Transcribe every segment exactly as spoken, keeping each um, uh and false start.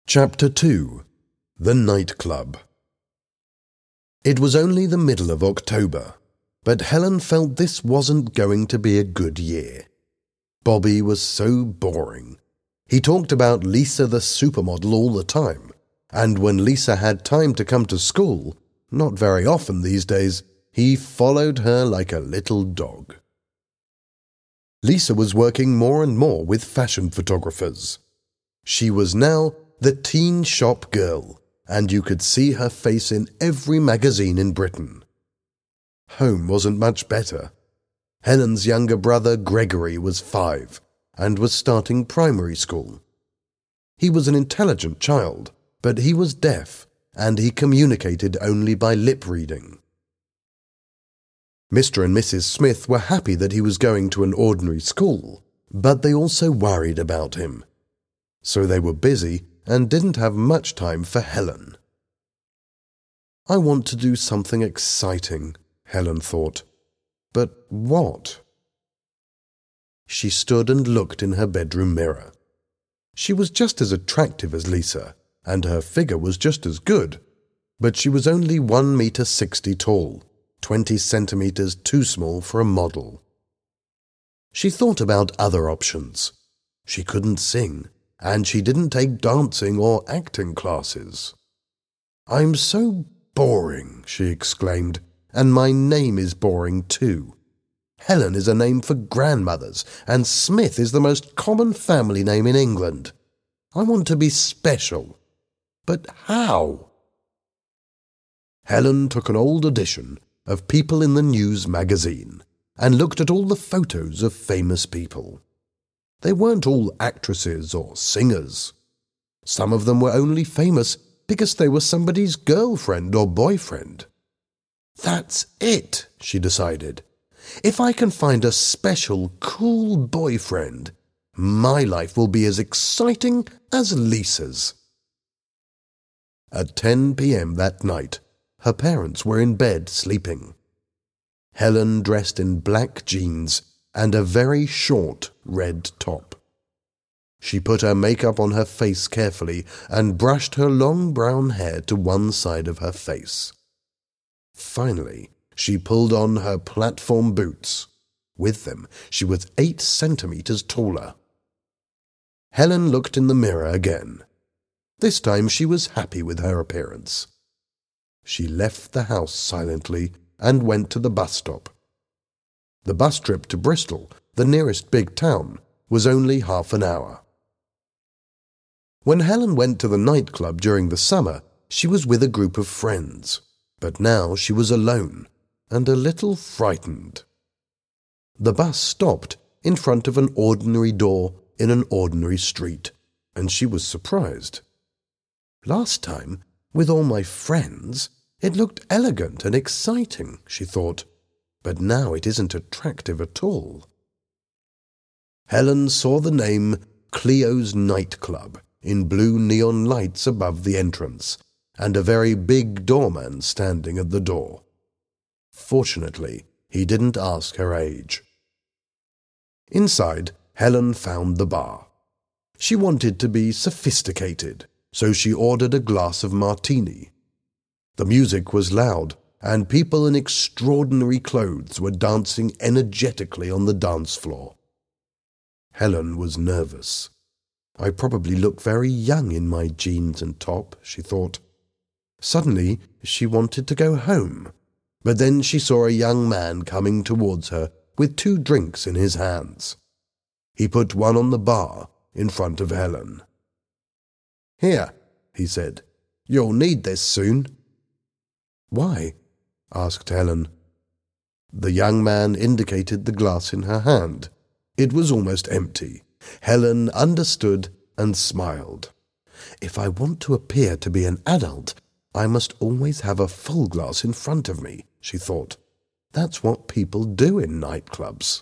Chapter two. The Night Club. It was only the middle of October, but Helen felt this wasn't going to be a good year. Bobby was so boring. He talked about Lisa the supermodel all the time, and when Lisa had time to come to school, not very often these days, he followed her like a little dog. Lisa was working more and more with fashion photographers. She was now the teen shop girl, and you could see her face in every magazine in Britain. Home wasn't much better. Helen's younger brother Gregory was five and was starting primary school. He was an intelligent child, but he was deaf, and he communicated only by lip reading. Mister and Missus Smith were happy that he was going to an ordinary school, but they also worried about him. So they were busy and didn't have much time for Helen. I want to do something exciting, Helen thought. But what? She stood and looked in her bedroom mirror. She was just as attractive as Lisa, and her figure was just as good, but she was only one meter sixty tall, twenty centimeters too small for a model. She thought about other options. She couldn't sing, and she didn't take dancing or acting classes. "I'm so boring," she exclaimed, "and my name is boring too. Helen is a name for grandmothers, and Smith is the most common family name in England. I want to be special. But how?" Helen took an old edition of People in the News magazine and looked at all the photos of famous people. They weren't all actresses or singers. Some of them were only famous because they were somebody's girlfriend or boyfriend. "That's it," she decided. "If I can find a special, cool boyfriend, my life will be as exciting as Lisa's." At ten p.m. that night, her parents were in bed sleeping. Helen dressed in black jeans and a very short red top. She put her makeup on her face carefully and brushed her long brown hair to one side of her face. Finally, she pulled on her platform boots. With them, she was eight centimeters taller. Helen looked in the mirror again. This time she was happy with her appearance. She left the house silently and went to the bus stop. The bus trip to Bristol, the nearest big town, was only half an hour. When Helen went to the nightclub during the summer, she was with a group of friends, but now she was alone and a little frightened. The bus stopped in front of an ordinary door in an ordinary street, and she was surprised. "Last time, with all my friends, it looked elegant and exciting," she thought, "but now it isn't attractive at all." Helen saw the name Cleo's Nightclub in blue neon lights above the entrance, and a very big doorman standing at the door. Fortunately, he didn't ask her age. Inside, Helen found the bar. She wanted to be sophisticated, so she ordered a glass of martini. The music was loud, and people in extraordinary clothes were dancing energetically on the dance floor. Helen was nervous. "I probably look very young in my jeans and top," she thought. Suddenly, she wanted to go home, but then she saw a young man coming towards her with two drinks in his hands. He put one on the bar in front of Helen. "Here," he said, "you'll need this soon." "Why?" asked Helen. The young man indicated the glass in her hand. It was almost empty. Helen understood and smiled. "If I want to appear to be an adult, I must always have a full glass in front of me," she thought. "That's what people do in nightclubs."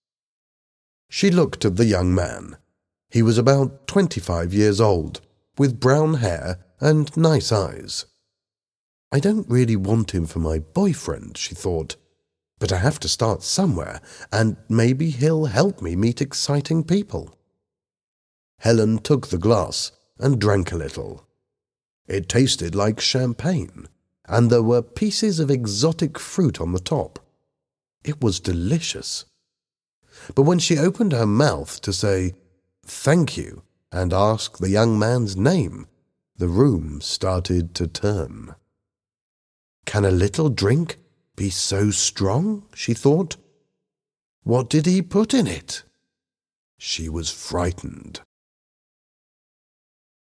She looked at the young man. He was about twenty-five years old, with brown hair and nice eyes. "I don't really want him for my boyfriend," she thought, "but I have to start somewhere, and maybe he'll help me meet exciting people." Helen took the glass and drank a little. It tasted like champagne, and there were pieces of exotic fruit on the top. It was delicious. But when she opened her mouth to say, "Thank you," and ask the young man's name, the room started to turn. "Can a little drink be so strong?" she thought. "What did he put in it?" She was frightened.